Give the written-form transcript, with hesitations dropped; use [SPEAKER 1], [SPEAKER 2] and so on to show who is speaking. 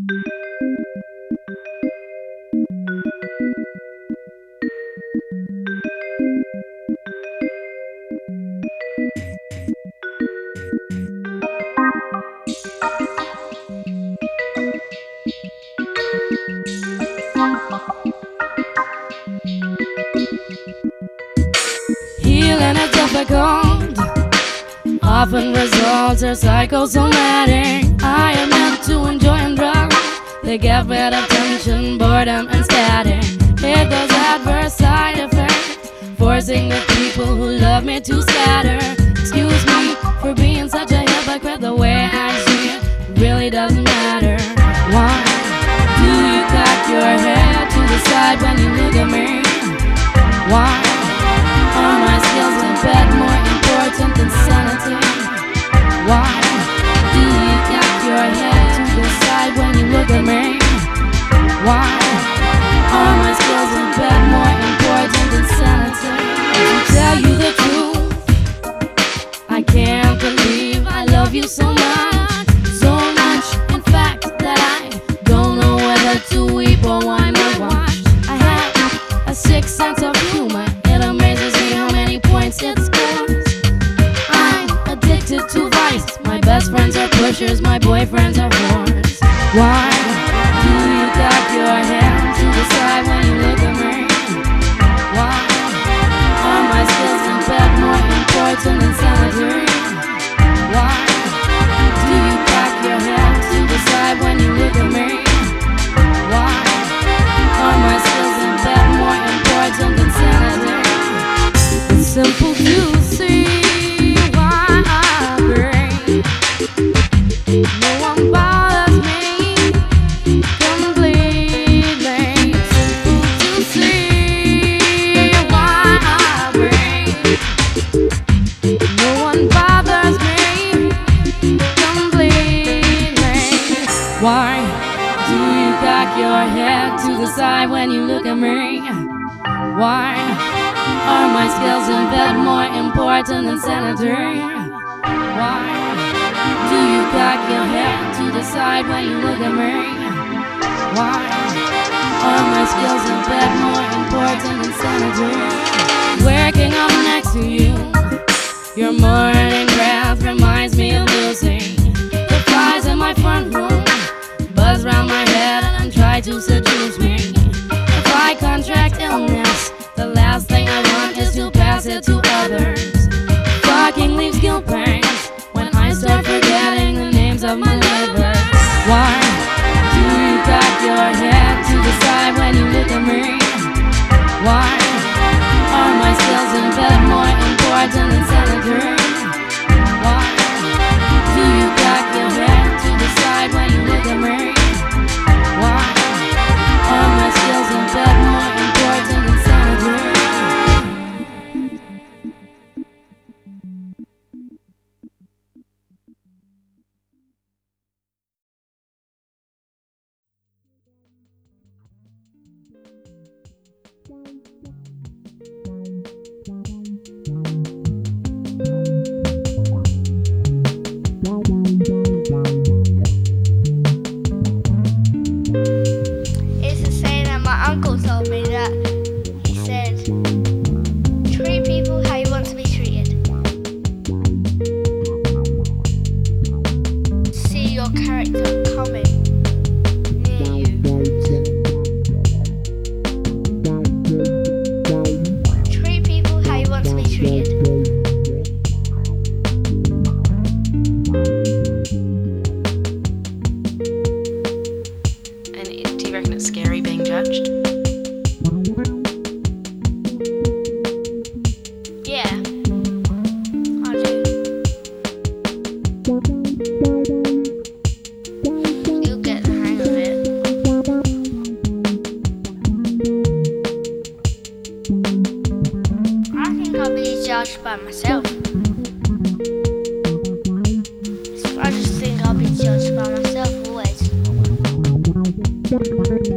[SPEAKER 1] Healing is difficult, often results are psychosomatic. I am meant to enjoy and drug. They get rid of tension, boredom, and static. Hit those adverse side effects, forcing the people who love me to scatter. Excuse me for being such a hypocrite. The way I see it really doesn't matter. Why do you cock your head to the side when you look at me? Why are my skills in bed more important than sanity? Why do you cock your head to the side when you look at me? Why are my skills in bed more important than sanity? To tell you the truth, I can't believe I love you so much. So much, in fact, that I don't know whether to weep or wind my watch. I have a sick sense of humor. It amazes me how many points it scores. I'm addicted to vice. My best friends are pushers, my boyfriends are whores. Why do you cock your head to the side when you look at me? Why are my skills in bed more important than sanity? Why do you cock your head to the side when you look at me? Why are my skills in bed more important than sanity? It's simple to see why I break. No one bothers me completely. Simple to see why I break. No one bothers me completely. Why do you cock your head to the side when you look at me? Why are my skills in bed more important than sanity? Why do you cock your head to the side when you look at me? Why are my skills in bed more important than sanity? Waking up next to you, your morning breath reminds me of Lucy. The flies in my front room buzz round my head and try to seduce me. If I contract illness, the last thing I want is to pass it to others. Fucking leaves guilt pangs when I start forgetting the names of my lovers. Why do you cock your head to the side when you look at me? Why are my skills in bed more important than sanity? Why do you cock your head to the side when you look at me? Why are my skills in bed more important than sanity?
[SPEAKER 2] It's a saying that my uncle told me that he said, treat people how you want to be treated. See your character coming near you. Treat people how you want to be treated.
[SPEAKER 3] And do you reckon it's scary being judged?
[SPEAKER 2] Yeah, I do. You'll get the hang of it. I think I'll be judged by myself. I just think I'll be judged by myself always.